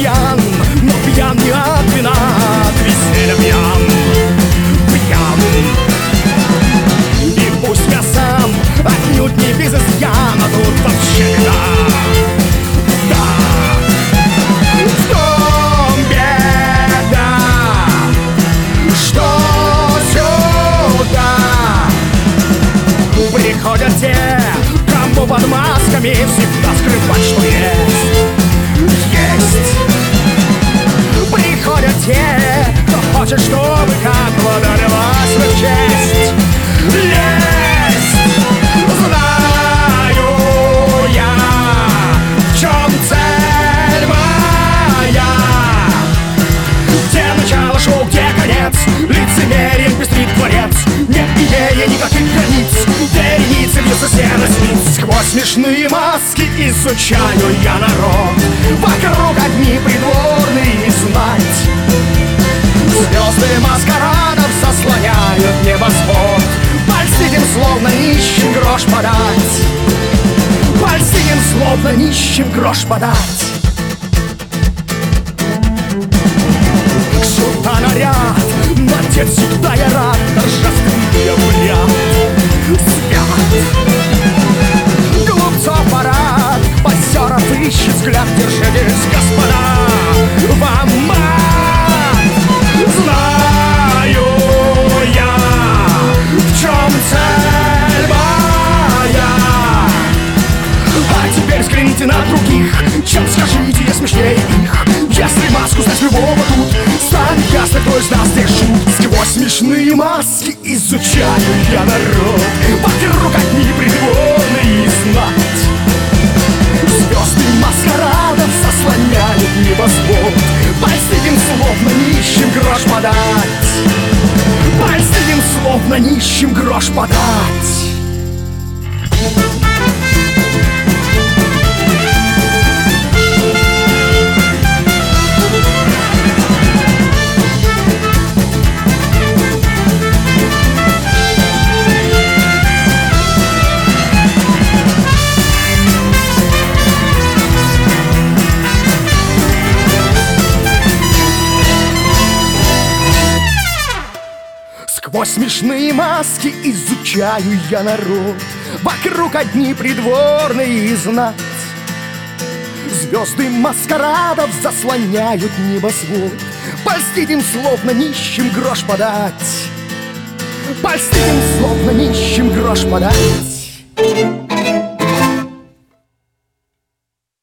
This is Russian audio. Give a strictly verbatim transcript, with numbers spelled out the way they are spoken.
пьян, но пьян не от вина, от веселья пьян, пьян. И пусть я сам отнюдь не без изъяна, тут вообще беда. Да, в том беда, что сюда приходят те, кому под масками всегда скрывать, что есть. Есть. Приходят те, кто хочет, чтобы как водорвалась в честь. Есть. Знаю я, в чем цель моя. Где начало шоу, где конец, лицемерием пестрит дворец. Не имея никаких границ, вереницы бьются стены снится. Сквозь смешные маски изучаю я народ. Вокруг одни придворные знать. Звезды маскарадов заслоняют небосвод. Польстить им словно нищим грош подать. Польстить им словно нищим грош подать. Сюда наряд, надет всегда я рад. Торжественный обряд свят. Глупцов парад, позеров ищет взгляд. Держитесь, господа, вам мат. Знаю я, в чем цель моя. А теперь взгляните на других, чем скажите, я смешнее их. Если маску снять любого тут, станет ясно, кто из нас здесь шут. Сквозь смешные маски изучаю я народ. Вокруг одни придворные знать. Звезды маскарадов заслоняют небосвод. Польстить им словно нищим грош подать. Польстить им словно нищим грош подать. Сквозь смешные маски изучаю я народ. Вокруг одни придворные знать. Звезды маскарадов заслоняют небосвод. Польстить им словно нищим грош подать. Польстить им словно нищим грош подать.